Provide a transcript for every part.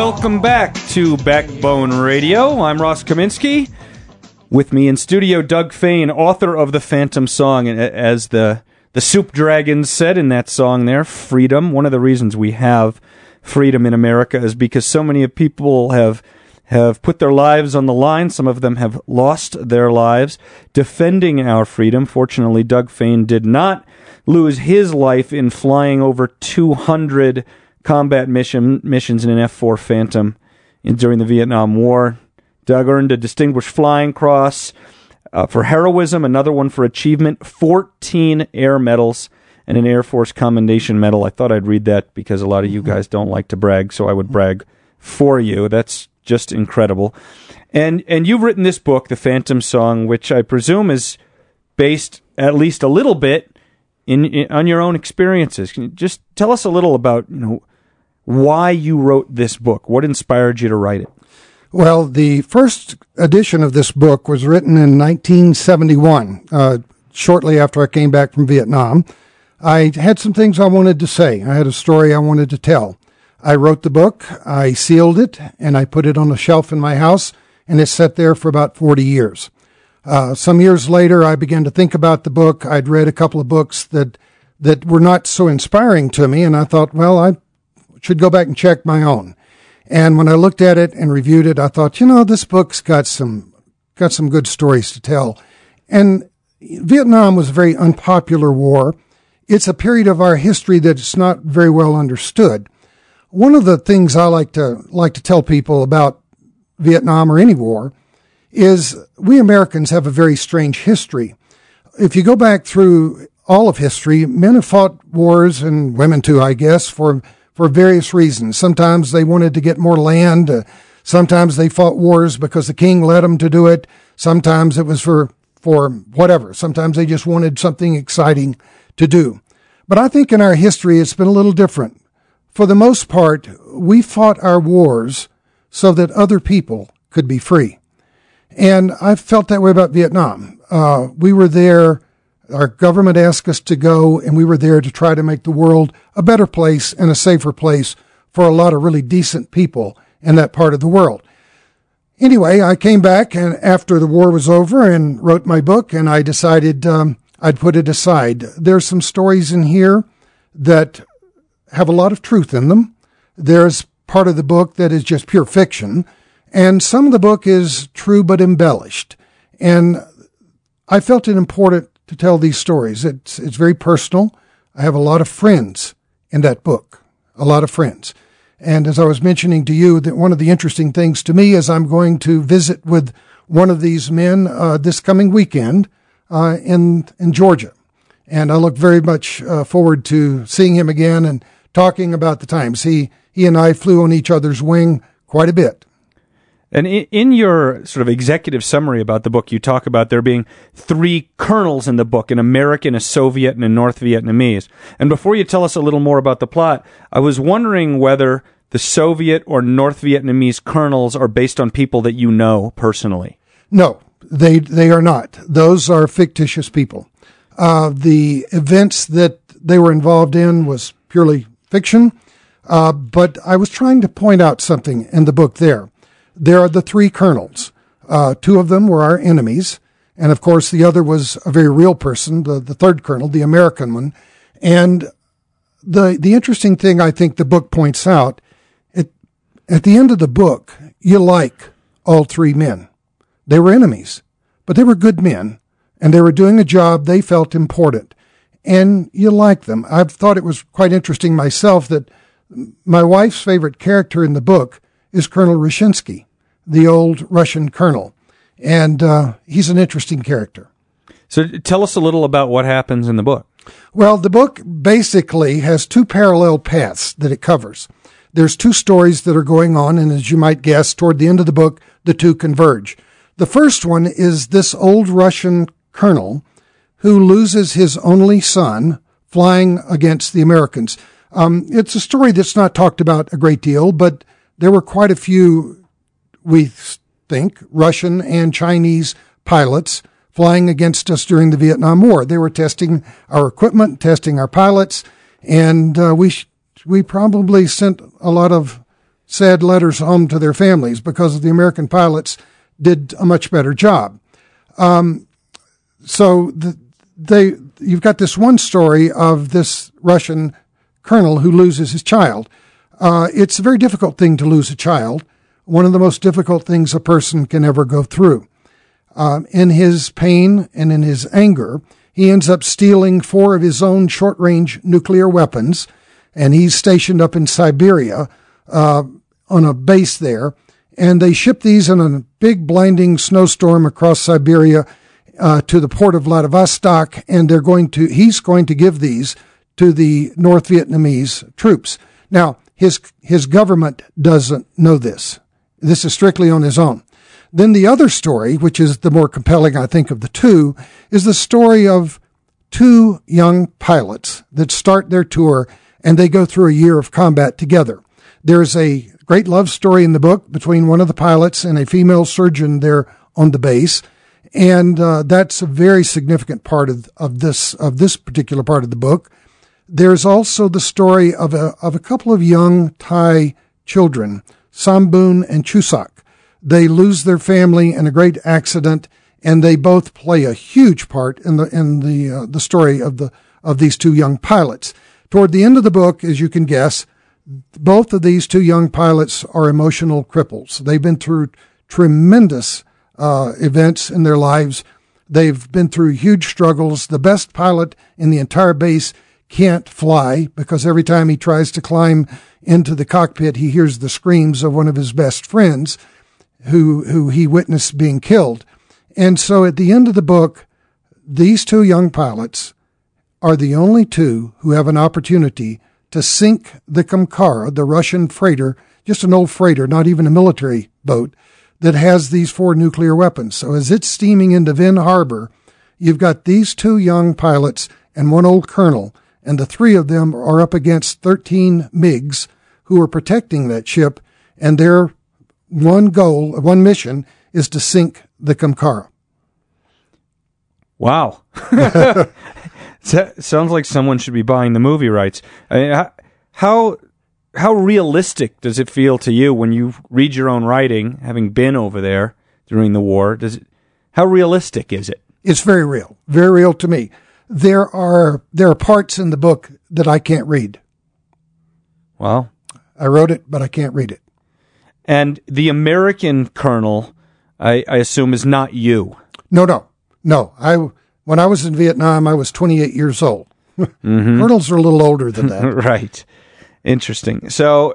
Welcome back to Backbone Radio. I'm Ross Kaminsky. With me in studio, Doug Fane, author of The Phantom Song. And as the Soup Dragons said in that song there, freedom. One of the reasons we have freedom in America is because so many people have put their lives on the line. Some of them have lost their lives defending our freedom. Fortunately, Doug Fane did not lose his life in flying over 200 combat missions in an F-4 Phantom during the Vietnam War. Doug earned a Distinguished Flying Cross for heroism, another one for achievement, 14 Air Medals, and an Air Force Commendation Medal. I thought I'd read that because a lot of you guys don't like to brag, so I would brag for you. That's just incredible. And you've written this book, The Phantom Song, which I presume is based at least a little bit on your own experiences. Can you just tell us a little about, why you wrote this book? What inspired you to write it? Well, the first edition of this book was written in 1971, shortly after I came back from Vietnam. I had some things I wanted to say. I had a story I wanted to tell. I wrote the book, I sealed it, and I put it on a shelf in my house, and it sat there for about 40 years. Some years later, I began to think about the book. I'd read a couple of books that were not so inspiring to me, and I thought, well, I should go back and check my own. And when I looked at it and reviewed it, I thought, this book's got some good stories to tell. And Vietnam was a very unpopular war. It's a period of our history that's not very well understood. One of the things I like to tell people about Vietnam or any war is we Americans have a very strange history. If you go back through all of history, men have fought wars, and women too, I guess, for various reasons. Sometimes they wanted to get more land. Sometimes they fought wars because the king let them to do it. Sometimes it was for whatever. Sometimes they just wanted something exciting to do. But I think in our history, it's been a little different. For the most part, we fought our wars so that other people could be free. And I felt that way about Vietnam. We were there. Our government asked us to go, and we were there to try to make the world a better place and a safer place for a lot of really decent people in that part of the world. Anyway, I came back and after the war was over and wrote my book, and I decided I'd put it aside. There's some stories in here that have a lot of truth in them. There's part of the book that is just pure fiction, and some of the book is true but embellished. And I felt it important to tell these stories. It's very personal. I have a lot of friends in that book, a lot of friends. And as I was mentioning to you, that one of the interesting things to me is I'm going to visit with one of these men this coming weekend in Georgia. And I look very much forward to seeing him again and talking about the times. He and I flew on each other's wing quite a bit. And in your sort of executive summary about the book, you talk about there being 3 colonels in the book, an American, a Soviet, and a North Vietnamese. And before you tell us a little more about the plot, I was wondering whether the Soviet or North Vietnamese colonels are based on people that you know personally. No, they are not. Those are fictitious people. The events that they were involved in was purely fiction, but I was trying to point out something in the book there. There are the 3 colonels. 2 of them were our enemies, and of course the other was a very real person, the 3rd colonel, the American one. And the interesting thing I think the book points out, at the end of the book, you like all 3 men. They were enemies, but they were good men, and they were doing a job they felt important, and you like them. I've thought it was quite interesting myself that my wife's favorite character in the book is Colonel Rushinsky, the old Russian colonel. And he's an interesting character. So tell us a little about what happens in the book. Well, the book basically has 2 parallel paths that it covers. There's 2 stories that are going on, and as you might guess, toward the end of the book, the 2 converge. The first one is this old Russian colonel who loses his only son flying against the Americans. It's a story that's not talked about a great deal, but there were quite a few, we think, Russian and Chinese pilots flying against us during the Vietnam War. They were testing our equipment, testing our pilots, and we probably sent a lot of sad letters home to their families because the American pilots did a much better job. So you've got this one story of this Russian colonel who loses his child. It's a very difficult thing to lose a child, one of the most difficult things a person can ever go through. In his pain and in his anger, he ends up stealing 4 of his own short-range nuclear weapons, and he's stationed up in Siberia on a base there. And they ship these in a big blinding snowstorm across Siberia to the port of Vladivostok, and he's going to give these to the North Vietnamese troops. Now, his government doesn't know this. This is strictly on his own. Then the other story, which is the more compelling, I think, of the two, is the story of 2 young pilots that start their tour, and they go through a year of combat together. There's a great love story in the book between one of the pilots and a female surgeon there on the base, and that's a very significant part of this particular part of the book. There's also the story of a couple of young Thai children, Samboon and Chusak. They lose their family in a great accident, and they both play a huge part in the story of these 2 young pilots. Toward the end of the book, as you can guess, both of these 2 young pilots are emotional cripples. They've been through tremendous events in their lives. They've been through huge struggles. The best pilot in the entire base can't fly because every time he tries to climb into the cockpit, he hears the screams of one of his best friends who he witnessed being killed. And so at the end of the book, these 2 young pilots are the only 2 who have an opportunity to sink the Kamkara, the Russian freighter, just an old freighter, not even a military boat, that has these 4 nuclear weapons. So as it's steaming into Vinh Harbor, you've got these 2 young pilots and one old colonel, and the 3 of them are up against 13 MiGs who are protecting that ship, and their one mission is to sink the Kamkara. Wow. Sounds like someone should be buying the movie rights. I mean, how realistic does it feel to you when you read your own writing, having been over there during the war? How realistic is it? It's very real to me. There are parts in the book that I can't read. Well, I wrote it, but I can't read it. And the American colonel, I assume, is not you. No. When I was in Vietnam, I was 28 years old. Mm-hmm. Colonels are a little older than that. Right. Interesting. So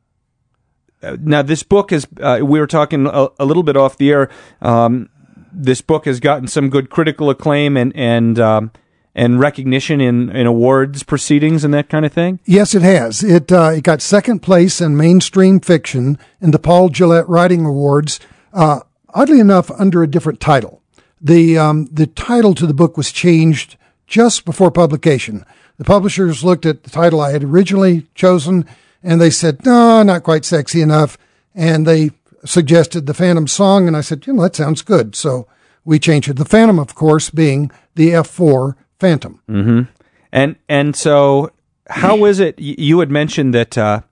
now this book is, we were talking a little bit off the air. This book has gotten some good critical acclaim and recognition in awards proceedings and that kind of thing? Yes, it has. It got second place in mainstream fiction in the Paul Gillette Writing Awards, oddly enough, under a different title. The title to the book was changed just before publication. The publishers looked at the title I had originally chosen, and they said, no, not quite sexy enough, and they suggested The Phantom Song, and I said, that sounds good. So we changed it. The Phantom, of course, being the F-4 Phantom. Mm-hmm. And so how is it, you had mentioned that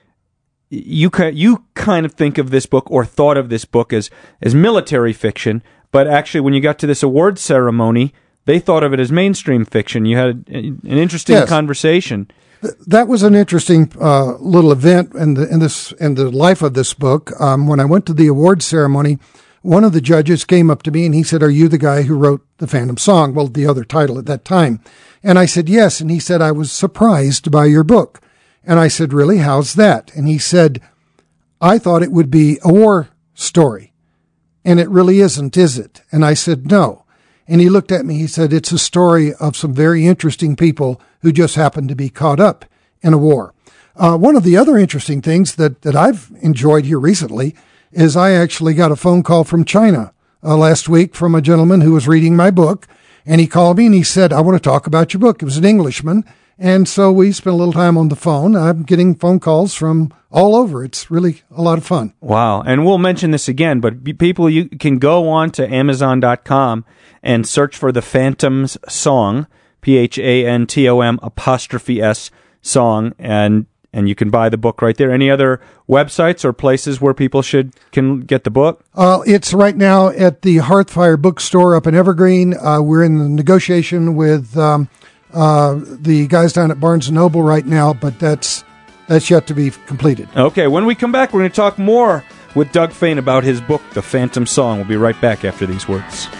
you kind of think of this book or thought of this book as military fiction, but actually when you got to this award ceremony, they thought of it as mainstream fiction. You had an interesting conversation. That was an interesting little event in the life of this book. When I went to the award ceremony, one of the judges came up to me and he said, "Are you the guy who wrote The Phantom Song?" Well, the other title at that time. And I said, "Yes." And he said, "I was surprised by your book." And I said, "Really? How's that?" And he said, "I thought it would be a war story. And it really isn't, is it?" And I said, "No." And he looked at me, he said, "It's a story of some very interesting people who just happened to be caught up in a war." One of the other interesting things that I've enjoyed here recently is I actually got a phone call from China last week from a gentleman who was reading my book, and he called me and he said, "I want to talk about your book." It was an Englishman, and so we spent a little time on the phone. I'm getting phone calls from all over. It's really a lot of fun. Wow. And we'll mention this again, but people, you can go on to Amazon.com and search for The Phantom's Song, PHANTOM''S song, and and you can buy the book right there. Any other websites or places where people can get the book? It's right now at the Hearthfire Bookstore up in Evergreen. We're in the negotiation with the guys down at Barnes & Noble right now, but that's yet to be completed. Okay, when we come back, we're going to talk more with Doug Fain about his book, The Phantom Song. We'll be right back after these words.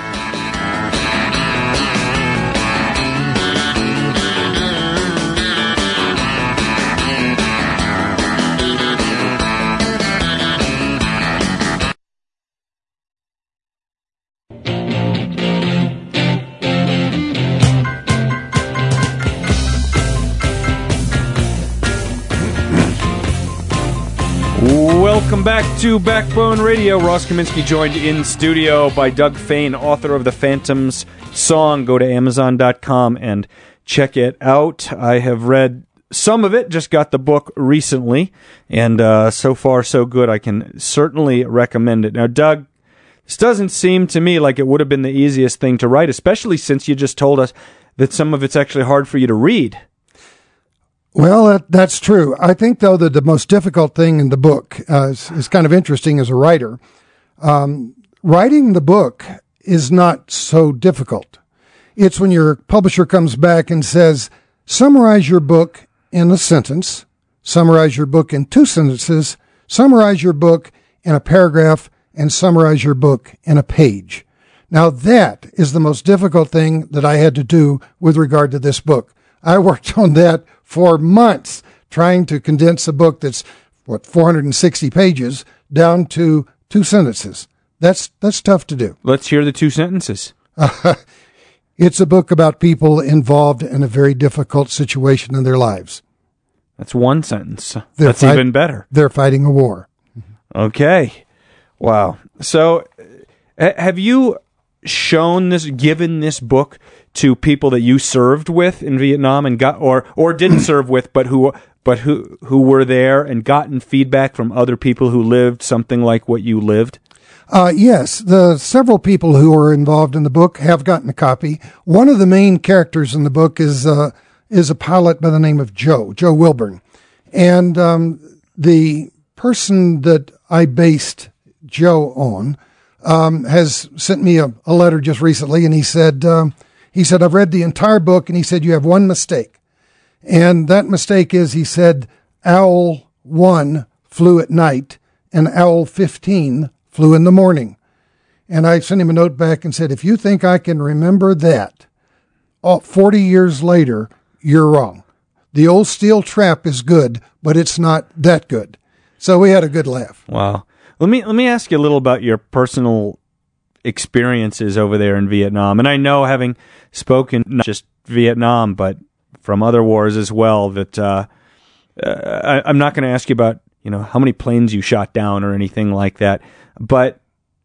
Welcome back to Backbone Radio. Ross Kaminsky joined in studio by Doug Fain, author of The Phantom's Song. Go to Amazon.com and check it out. I have read some of it, just got the book recently, and so far so good. I can certainly recommend it. Now, Doug, this doesn't seem to me like it would have been the easiest thing to write, especially since you just told us that some of it's actually hard for you to read. Well, that's true. I think, though, that the most difficult thing in the book is kind of interesting as a writer. Writing the book is not so difficult. It's when your publisher comes back and says, summarize your book in a sentence, summarize your book in 2 sentences, summarize your book in a paragraph, and summarize your book in a page. Now, that is the most difficult thing that I had to do with regard to this book. I worked on that for months, trying to condense a book that's, 460 pages down to 2 sentences. That's tough to do. Let's hear the 2 sentences. It's a book about people involved in a very difficult situation in their lives. That's 1 sentence. That's even better. They're fighting a war. Okay. Wow. So, have you given this book to people that you served with in Vietnam and got, or didn't serve with, but who were there and gotten feedback from other people who lived something like what you lived? Yes, the several people who were involved in the book have gotten a copy. One of the main characters in the book is a pilot by the name of Joe Wilburn, and the person that I based Joe on has sent me a letter just recently, and he said, I've read the entire book, and he said, you have one mistake. And that mistake is, he said, Owl 1 flew at night, and Owl 15 flew in the morning. And I sent him a note back and said, if you think I can remember that 40 years later, you're wrong. The old steel trap is good, but it's not that good. So we had a good laugh. Wow. Let me ask you a little about your personal experiences over there in Vietnam. And I know, having spoken not just Vietnam, but from other wars as well, that I'm not going to ask you about, how many planes you shot down or anything like that. But,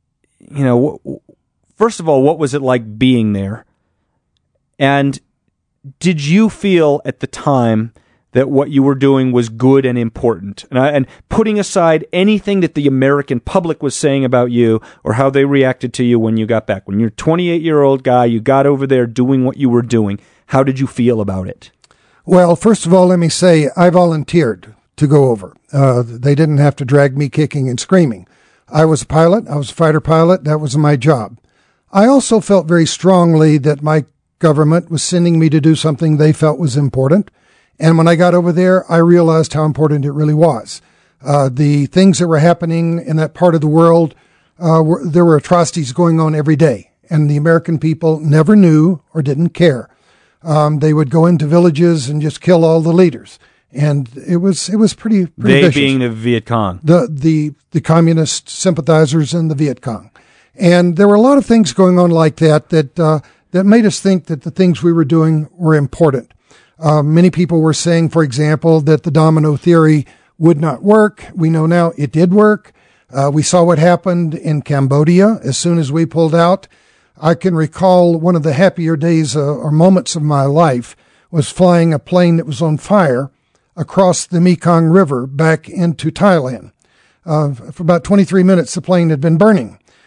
first of all, what was it like being there? And did you feel at the time that what you were doing was good and important? And putting aside anything that the American public was saying about you or how they reacted to you when you got back. When you're a 28-year-old guy, you got over there doing what you were doing. How did you feel about it? Well, first of all, let me say I volunteered to go over. They didn't have to drag me kicking and screaming. I was a pilot. I was a fighter pilot. That was my job. I also felt very strongly that my government was sending me to do something they felt was important. And when I got over there, I realized how important it really was. The things that were happening in that part of the world, there were atrocities going on every day. And the American people never knew or didn't care. They would go into villages and just kill all the leaders. And it was pretty they vicious. Being the Viet Cong. The communist sympathizers and the Viet Cong. And there were a lot of things going on like that made us think that the things we were doing were important. Many people were saying, for example, that the domino theory would not work. We know now it did work. We saw what happened in Cambodia as soon as we pulled out. I can recall one of the happier days or moments of my life was flying a plane that was on fire across the Mekong River back into Thailand. For about 23 minutes, the plane had been burning.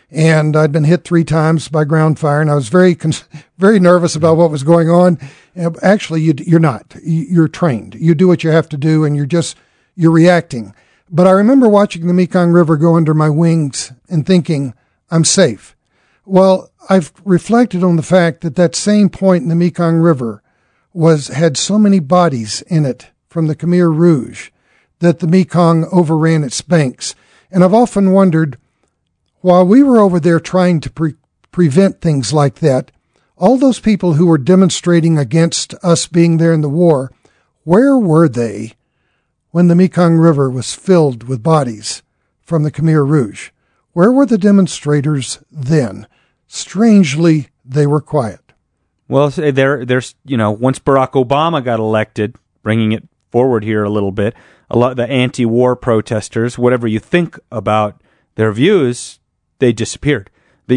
And I'd been hit 3 times by ground fire, and I was very nervous about what was going on. Actually, you're not. You're trained. You do what you have to do, and you're reacting. But I remember watching the Mekong River go under my wings and thinking, I'm safe. Well, I've reflected on the fact that same point in the Mekong River had so many bodies in it from the Khmer Rouge that the Mekong overran its banks. And I've often wondered, while we were over there trying to prevent things like that, all those people who were demonstrating against us being there in the war, where were they when the Mekong River was filled with bodies from the Khmer Rouge? Where were the demonstrators then? Strangely, they were quiet. Well, there's once Barack Obama got elected, bringing it forward here a little bit, a lot of the anti-war protesters, whatever you think about their views, they disappeared.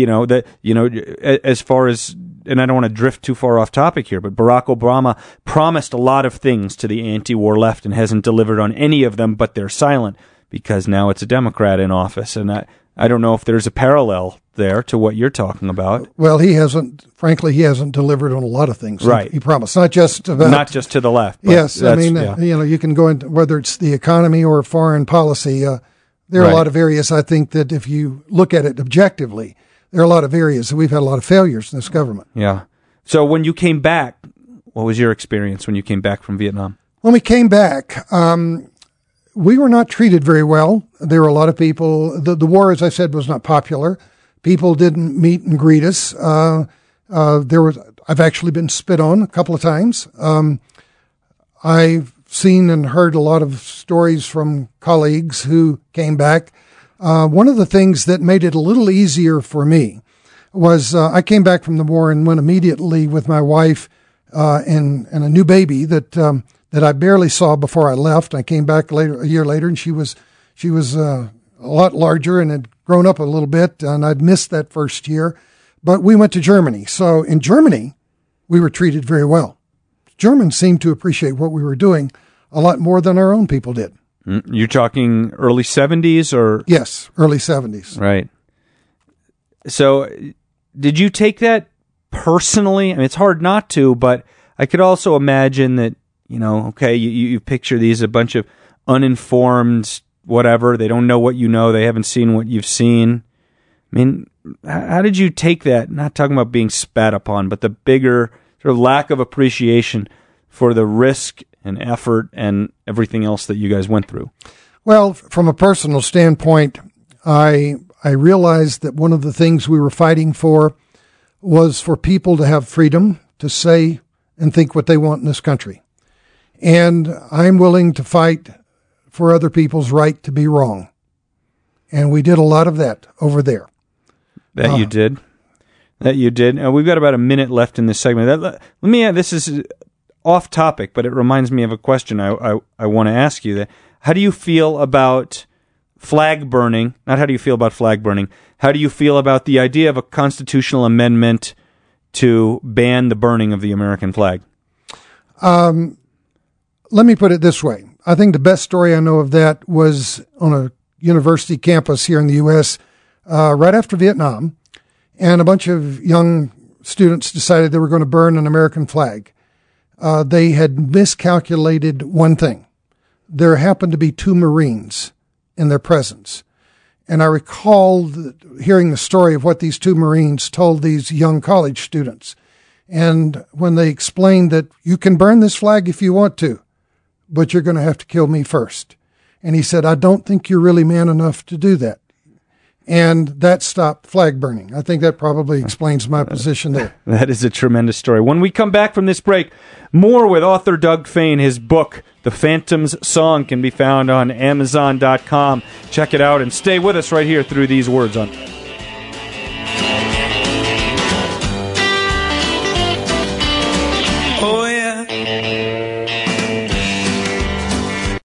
As far as, and I don't want to drift too far off topic here, but Barack Obama promised a lot of things to the anti-war left and hasn't delivered on any of them, but they're silent because now it's a Democrat in office. And I don't know if there's a parallel there to what you're talking about. Well, he hasn't delivered on a lot of things. Right. He promised, not just to the left. Yes. I mean, you can go into whether it's the economy or foreign policy. There are a lot of areas, I think, that if you look at it objectively, there are a lot of areas that we've had a lot of failures in this government. Yeah. So when you came back, what was your experience when you came back from Vietnam? When we came back, we were not treated very well. There were a lot of people. The war, as I said, was not popular. People didn't meet and greet us. I've actually been spit on a couple of times. I've seen and heard a lot of stories from colleagues who came back. One of the things that made it a little easier for me was I came back from the war and went immediately with my wife and a new baby that I barely saw before I left. I came back a year later, and she was a lot larger and had grown up a little bit, and I'd missed that first year. But we went to Germany. So in Germany, we were treated very well. Germans seemed to appreciate what we were doing a lot more than our own people did. You're talking early 70s or? Yes, early 70s. Right. So did you take that personally? I mean, it's hard not to, but I could also imagine that, you picture these, a bunch of uninformed whatever. They don't know what you know. They haven't seen what you've seen. I mean, how did you take that? Not talking about being spat upon, but the bigger sort of lack of appreciation for the risk and effort and everything else that you guys went through. Well, from a personal standpoint, I realized that one of the things we were fighting for was for people to have freedom to say and think what they want in this country. And I'm willing to fight for other people's right to be wrong. And we did a lot of that over there. That you did. We've got about a minute left in this segment. Let me add, this is off topic, but it reminds me of a question I want to ask you. How do you feel about flag burning? Not how do you feel about flag burning. How do you feel about the idea of a constitutional amendment to ban the burning of the American flag? Let me put it this way. I think the best story I know of that was on a university campus here in the U.S. Right after Vietnam, and a bunch of young students decided they were going to burn an American flag. They had miscalculated one thing. There happened to be 2 Marines in their presence. And I recall hearing the story of what these 2 Marines told these young college students. And when they explained that you can burn this flag if you want to, but you're going to have to kill me first. And he said, I don't think you're really man enough to do that. And that stopped flag burning. I think that probably explains my position there. That is a tremendous story. When we come back from this break, more with author Doug Fain. His book, The Phantom's Song, can be found on Amazon.com. Check it out and stay with us right here through these words on